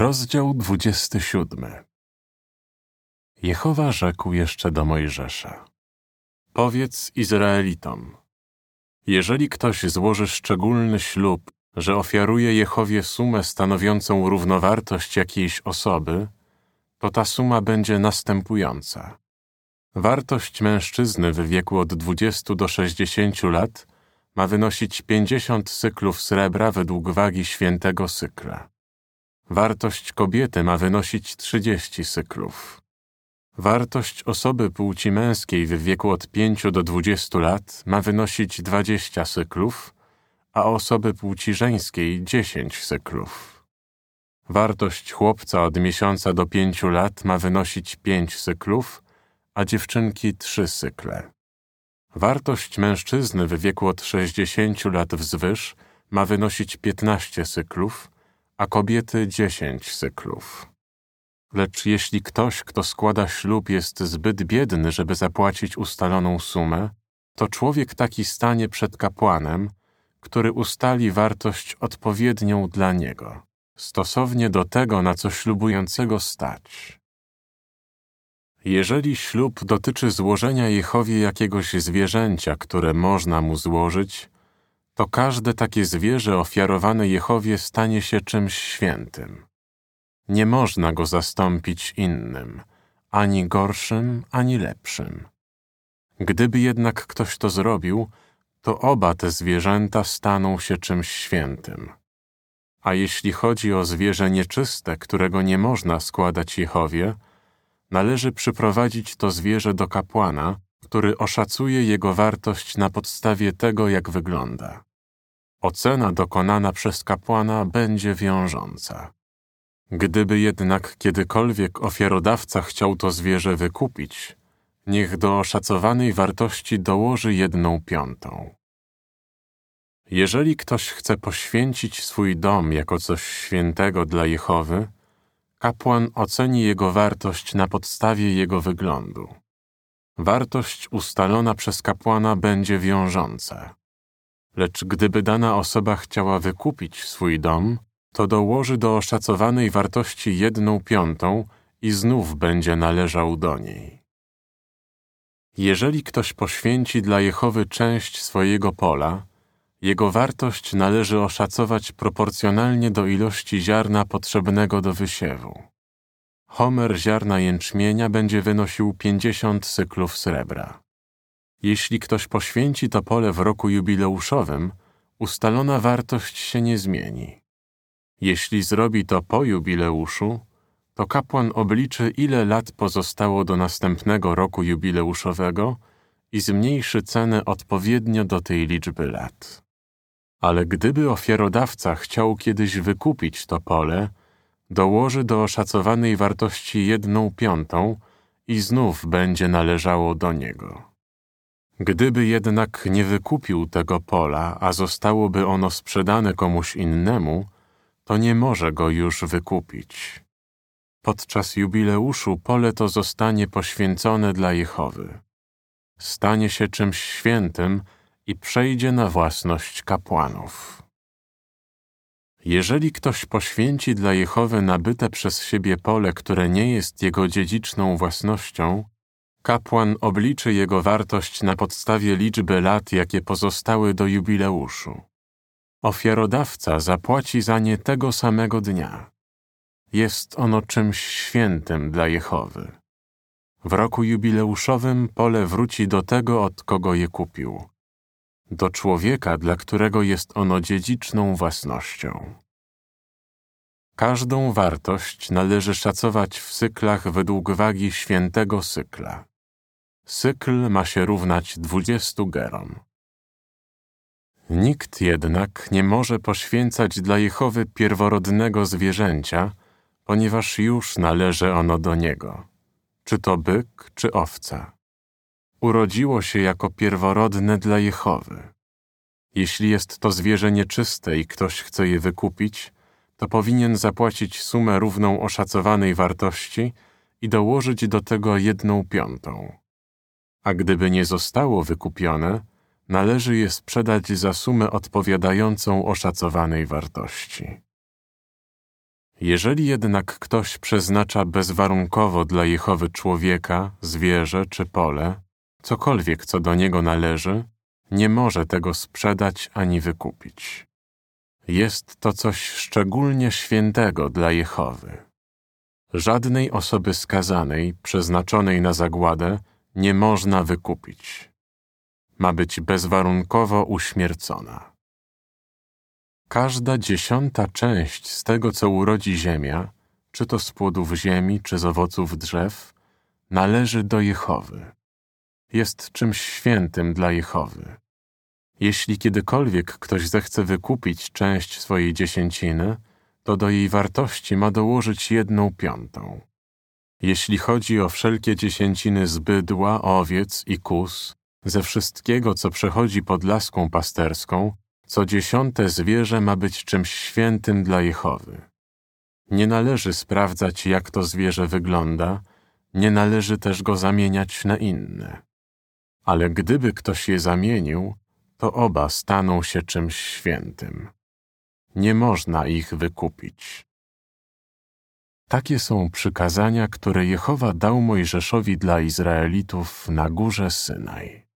Rozdział 27. Jehowa rzekł jeszcze do Mojżesza: Powiedz Izraelitom: jeżeli ktoś złoży szczególny ślub, że ofiaruje Jehowie sumę stanowiącą równowartość jakiejś osoby, to ta suma będzie następująca. Wartość mężczyzny w wieku od 20 do 60 lat ma wynosić 50 syklów srebra według wagi świętego sykla. Wartość kobiety ma wynosić 30 syklów. Wartość osoby płci męskiej w wieku od 5 do 20 lat ma wynosić 20 syklów, a osoby płci żeńskiej 10 syklów. Wartość chłopca od miesiąca do 5 lat ma wynosić 5 syklów, a dziewczynki 3 sykle. Wartość mężczyzny w wieku od 60 lat wzwyż ma wynosić 15 syklów, a kobiety 10 syklów. Lecz jeśli ktoś, kto składa ślub, jest zbyt biedny, żeby zapłacić ustaloną sumę, to człowiek taki stanie przed kapłanem, który ustali wartość odpowiednią dla niego, stosownie do tego, na co ślubującego stać. Jeżeli ślub dotyczy złożenia Jehowie jakiegoś zwierzęcia, które można mu złożyć, to każde takie zwierzę ofiarowane Jehowie stanie się czymś świętym. Nie można go zastąpić innym, ani gorszym, ani lepszym. Gdyby jednak ktoś to zrobił, to oba te zwierzęta staną się czymś świętym. A jeśli chodzi o zwierzę nieczyste, którego nie można składać Jehowie, należy przyprowadzić to zwierzę do kapłana, który oszacuje jego wartość na podstawie tego, jak wygląda. Ocena dokonana przez kapłana będzie wiążąca. Gdyby jednak kiedykolwiek ofiarodawca chciał to zwierzę wykupić, niech do oszacowanej wartości dołoży 1/5. Jeżeli ktoś chce poświęcić swój dom jako coś świętego dla Jehowy, kapłan oceni jego wartość na podstawie jego wyglądu. Wartość ustalona przez kapłana będzie wiążąca. Lecz gdyby dana osoba chciała wykupić swój dom, to dołoży do oszacowanej wartości 1/5 i znów będzie należał do niej. Jeżeli ktoś poświęci dla Jehowy część swojego pola, jego wartość należy oszacować proporcjonalnie do ilości ziarna potrzebnego do wysiewu. Homer ziarna jęczmienia będzie wynosił 50 syklów srebra. Jeśli ktoś poświęci to pole w roku jubileuszowym, ustalona wartość się nie zmieni. Jeśli zrobi to po jubileuszu, to kapłan obliczy, ile lat pozostało do następnego roku jubileuszowego i zmniejszy cenę odpowiednio do tej liczby lat. Ale gdyby ofiarodawca chciał kiedyś wykupić to pole, dołoży do oszacowanej wartości 1/5 i znów będzie należało do niego. Gdyby jednak nie wykupił tego pola, a zostałoby ono sprzedane komuś innemu, to nie może go już wykupić. Podczas jubileuszu pole to zostanie poświęcone dla Jehowy. Stanie się czymś świętym i przejdzie na własność kapłanów. Jeżeli ktoś poświęci dla Jehowy nabyte przez siebie pole, które nie jest jego dziedziczną własnością, kapłan obliczy jego wartość na podstawie liczby lat, jakie pozostały do jubileuszu. Ofiarodawca zapłaci za nie tego samego dnia. Jest ono czymś świętym dla Jehowy. W roku jubileuszowym pole wróci do tego, od kogo je kupił, do człowieka, dla którego jest ono dziedziczną własnością. Każdą wartość należy szacować w syklach według wagi świętego sykla. Sykl ma się równać 20 gerom. Nikt jednak nie może poświęcać dla Jehowy pierworodnego zwierzęcia, ponieważ już należy ono do niego, czy to byk, czy owca. Urodziło się jako pierworodne dla Jehowy. Jeśli jest to zwierzę nieczyste i ktoś chce je wykupić, to powinien zapłacić sumę równą oszacowanej wartości i dołożyć do tego 1/5. A gdyby nie zostało wykupione, należy je sprzedać za sumę odpowiadającą oszacowanej wartości. Jeżeli jednak ktoś przeznacza bezwarunkowo dla Jehowy człowieka, zwierzę czy pole, cokolwiek, co do niego należy, nie może tego sprzedać ani wykupić. Jest to coś szczególnie świętego dla Jehowy. Żadnej osoby skazanej, przeznaczonej na zagładę, nie można wykupić. Ma być bezwarunkowo uśmiercona. Każda 10. część z tego, co urodzi ziemia, czy to z płodów ziemi, czy z owoców drzew, należy do Jehowy. Jest czymś świętym dla Jehowy. Jeśli kiedykolwiek ktoś zechce wykupić część swojej dziesięciny, to do jej wartości ma dołożyć 1/5. Jeśli chodzi o wszelkie dziesięciny z bydła, owiec i kóz, ze wszystkiego, co przechodzi pod laską pasterską, co 10. zwierzę ma być czymś świętym dla Jehowy. Nie należy sprawdzać, jak to zwierzę wygląda, nie należy też go zamieniać na inne. Ale gdyby ktoś je zamienił, to oba staną się czymś świętym. Nie można ich wykupić. Takie są przykazania, które Jehowa dał Mojżeszowi dla Izraelitów na górze Synaj.